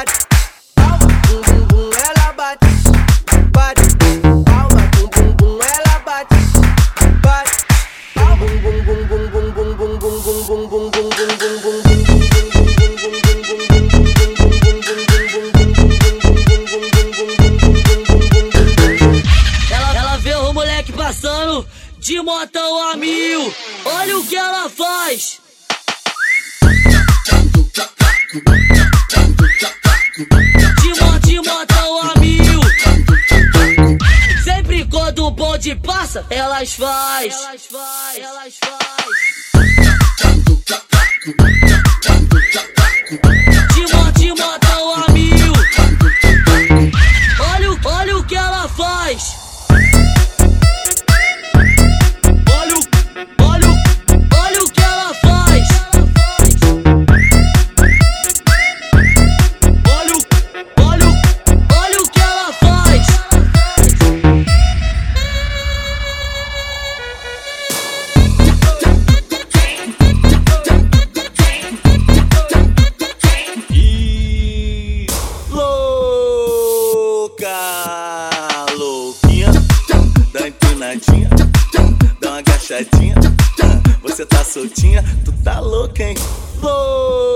bate, palma, bum bum bum, ela bate, bate, palma, bum bum bum, ela bate, bate, palma, bum bum bum bum bum bum bum bum bum bum bum bum bum bum. Ela vê o moleque passando de motão a 1000. Olha o que ela faz. De motão a 1000. Sempre quando o bonde passa, elas faz. De motão a 1000. Olha o que ela faz. Olha o que ela faz. Olha o que ela faz. E louca, louquinha, dá empinadinha, dá uma agachadinha. Você tá soltinha, tu tá louca, hein? Louca.